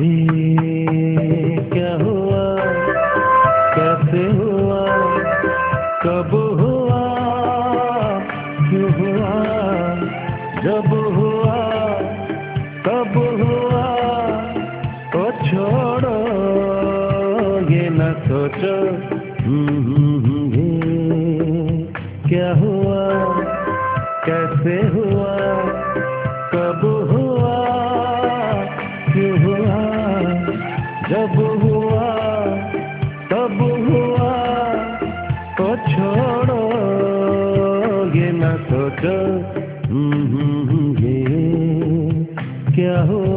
ये क्या हुआ, कैसे हुआ, कब हुआ, क्यों हुआ, जब हुआ, कब हुआ, तो छोड़ो ये न सोचो। ये क्या हुआ, कैसे हुआ, कब हुआ, क्यों हुआ, जब हुआ, तब हुआ, तो छोड़ो ये न सोचो। ये क्या हुआ।